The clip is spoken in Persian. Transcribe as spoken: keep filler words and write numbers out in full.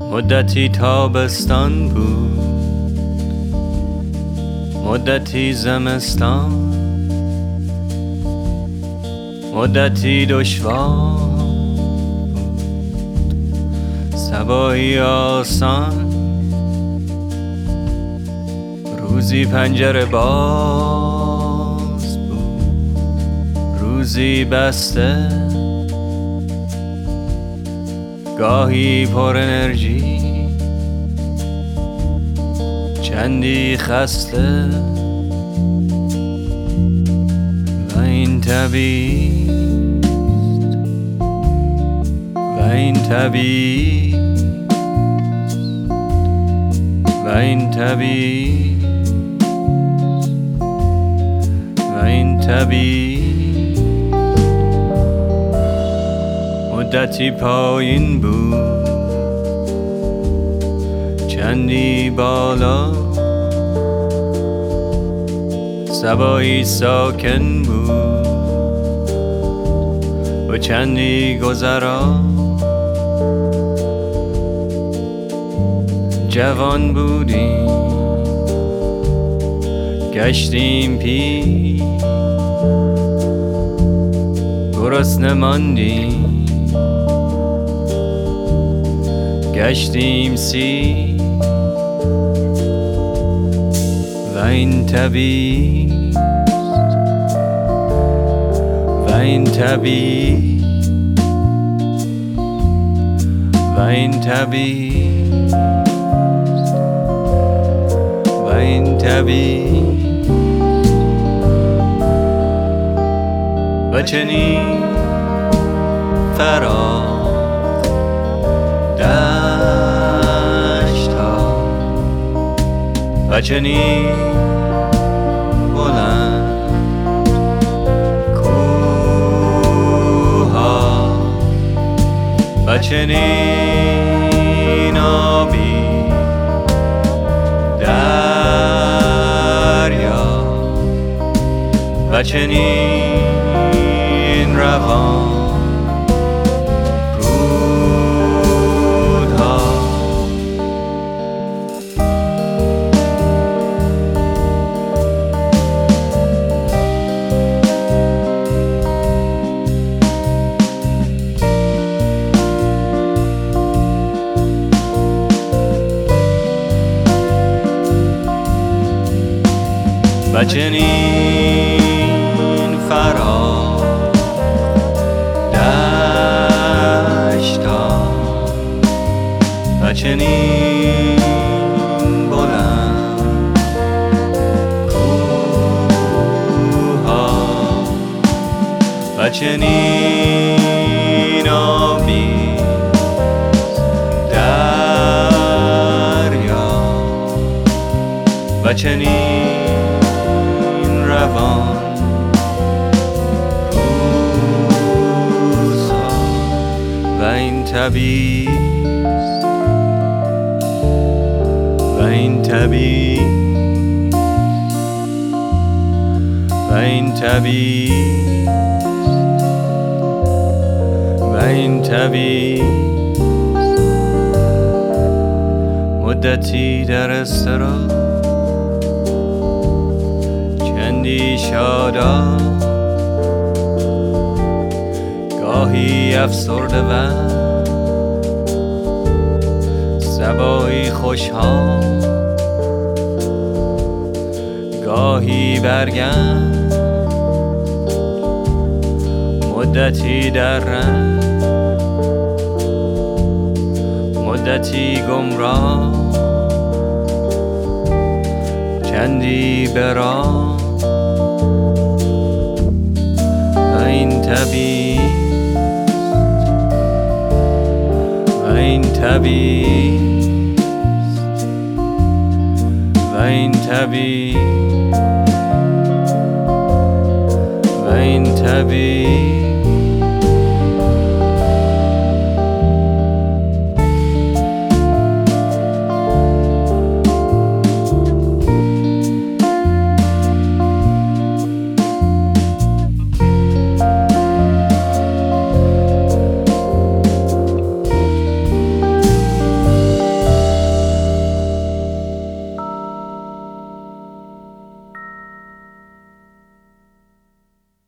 مدتی تابستان بود، مدتی زمستان، مدتی دشوار بود، صباحی آسان، روزی پنجره باز بود، روزی بسته، گاهی پر انرژی، چندی خسته. و این طبیعی و این طبیعی و این طبیعی و این طبیعی. مدتی پایین بود، چندی بالا، صبایی ساکن بود و چندی گذرا. جوان بودیم، گشتیم پیر، گرسنه ماندیم، گشتیم سیر. و این طبیعی و این طبیعی و این طبیعی و این طبیعی. و چنین فراغ دشت‌ها و چنین بلند کوه‌ها و چنین آبی دریا و چنین روان و چنین فراغ دشت‌ها و چنین بلند کوه‌ها و چنین آبی دریا و چنین روان روزها. و این طبیعی و این طبیعی و این طبیعی و این طبیعی. مدتی در استراحت، چندی شاداب، گاهی افسرده و صبایی خوشحال، گاهی برگشت، مدتی در رنج، مدتی گمراه، چندی براه. و این طبیعی و این طبیعی و این طبیعی و این طبیعی.